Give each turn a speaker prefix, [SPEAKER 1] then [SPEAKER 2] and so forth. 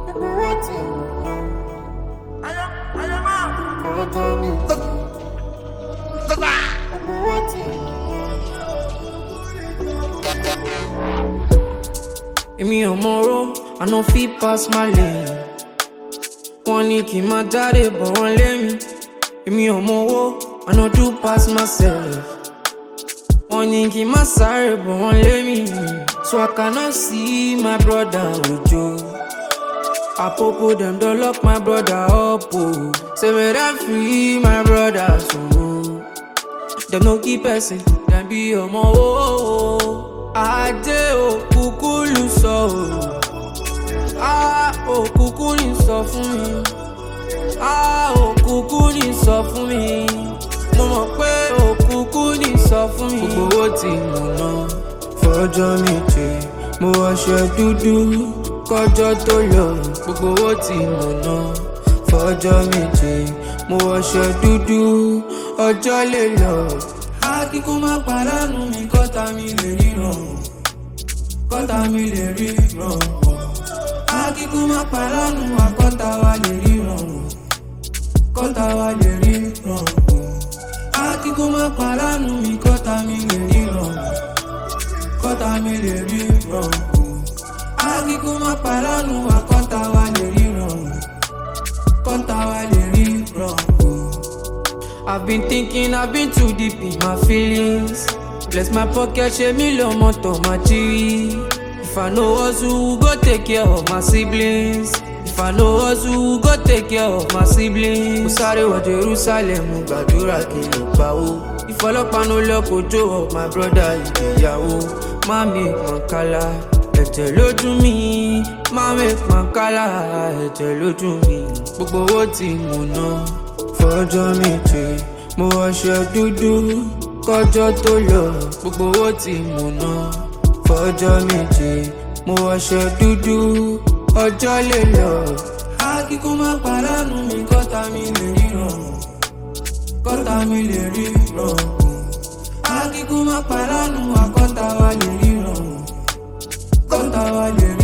[SPEAKER 1] Èmi ò mọ̀rọ̀, I no fit pass my lane. Wọ́n ní kí n má jáde bọ̀ wọ́n lé mi. Èmi ò mọ̀wọ́, I no do pass myself. Wọ́n ní kí n má sáré bọ̀ wọ́n lé mi. So I cannot see my brother Ojo. Apopo dem don lock my brother up oh. Say make dem free my brother so. Dem no keep person, dem be ọmọ oh. Ajé òkùnkù lù sọ oh. Òkùnkù ní sọ fún mi. Òkùnkù ní sọ fún mi. Mo mọ̀ pé òkùnkù ní sọ fún mi. Gbogbo owó tí mo ná fọjọ́ méje. Mo wọṣọ dúdú kọjọ́ tó lọ. Gbogbo owó tí mo ná fọjọ́ méje. Mo wọṣọ dúdú ọjọ́ lè lọ. Akíkú má pàdánù mi kọ́ta mi lè ríran. Kọ́ta mi lè ríran. Akíkú má pàdánù àkọ́ta wa lè ríran. Kọ́ta wa lè ríran. Akíkú má pàdánù mi kọ́ta mi lè ríran. Kọ́ta mi lè ríran. Akíkú má pàdánù àkọ́ta wa lè ríran. Kọ́ta wa lè ríran. I've been thinking, I've been too deep in my feelings. Bless my pocket, share me low motor, my G. If I know hustle, go take care of my siblings. If I know hustle, go take care of my siblings. Mo sáré wọ Jerusalem, mo gbàdúrà kí n lè pawó. Ìfọlọ́pàá no lock ojo of my brother ìgbéyàwó. Má make mankala, ẹ̀jẹ̀ lójú mi. Má make mankala, ẹ̀jẹ̀ lójú mi. Gbogbo owó tí mo ná fọjọ́ méje. Mo wọṣọ dúdú kọjọ́ tó lọ. Gbogbo owó tí mo ná fọjọ́ méje. Mo wọṣọ dúdú ọjọ́ lè lọ. Akíkú má pàdánù mi kọ́ta mi lè ríran. Kọ́ta mi lè ríran. Akíkú má pàdánù àkọ́ta wa lè ríran. Kọ́ta wa lè ríran.